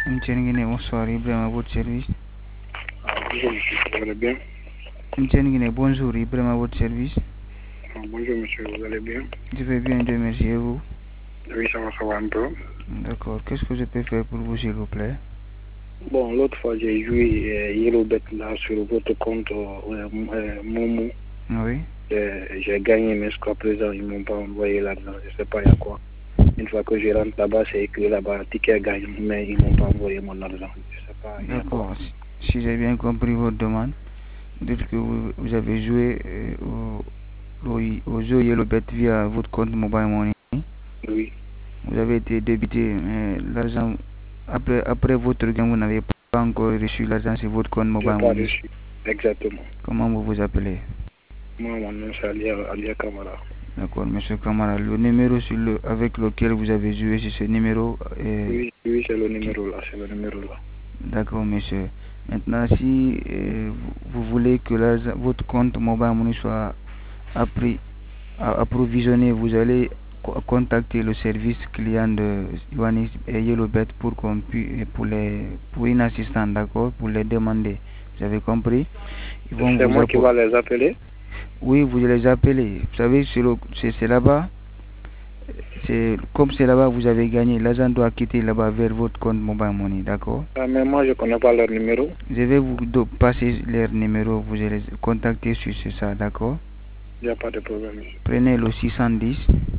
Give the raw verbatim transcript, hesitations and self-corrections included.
Mtchenguine, bonsoir, Ibrahim à votre service. Ah, bonjour monsieur, vous allez bien? Mtchenguine, bonjour, Ibrahim à votre service. Ah, bonjour monsieur, vous allez bien? Je vais bien, Dieu merci, et vous? Oui, ça va, ça va un peu. D'accord, qu'est-ce que je peux faire pour vous, s'il vous plaît? Bon, l'autre fois j'ai joué euh, Yellowbet là sur votre compte euh, euh, Momo. Oui. Euh, j'ai gagné, mais jusqu'à présent ils m'ont pas envoyé l'argent, je sais pas il y a quoi. Une fois que je rentre là-bas, c'est écrit là-bas, ticket gagne, mais ils m'ont pas envoyé mon argent. Je sais pas, il y a quoi. D'accord, si, si j'ai bien compris votre demande, dites que vous, vous avez joué euh, au, au, au jeu Yellowbet via votre compte Mobile Money. Oui, Vous avez été débité, mais l'argent, après, après votre gain, vous n'avez pas encore reçu l'argent sur votre compte j'ai Mobile pas Money. reçu. Exactement. Comment vous vous appelez? Moi, mon nom c'est Alia, Alia Kamara. D'accord, monsieur Kamara, le numéro sur le, avec lequel vous avez joué, c'est ce numéro est, Oui, oui, c'est le qui, numéro là, c'est le numéro là. d'accord, monsieur. Maintenant, si euh, vous, vous voulez que l'argent- votre compte Mobile Money soit appris, a- approvisionné, vous allez co- contacter le service client de Yoannis et Yellowbet pour, qu'on pui- pour, les, pour une assistante, d'accord, pour les demander. Vous avez compris? Ils vont C'est vous moi qui apporter. va les appeler. Oui, vous les appelez. Vous savez, c'est le- c'est- c'est là-bas. C'est comme c'est là-bas vous avez gagné, l'argent doit quitter là-bas vers votre compte Mobile Money, d'accord? Ah, mais moi, je connais pas leur numéro. Je vais vous do- passer leur numéro, vous allez les contacter sur ça, d'accord? Il n'y a pas de problème, monsieur. Prenez le six cent dix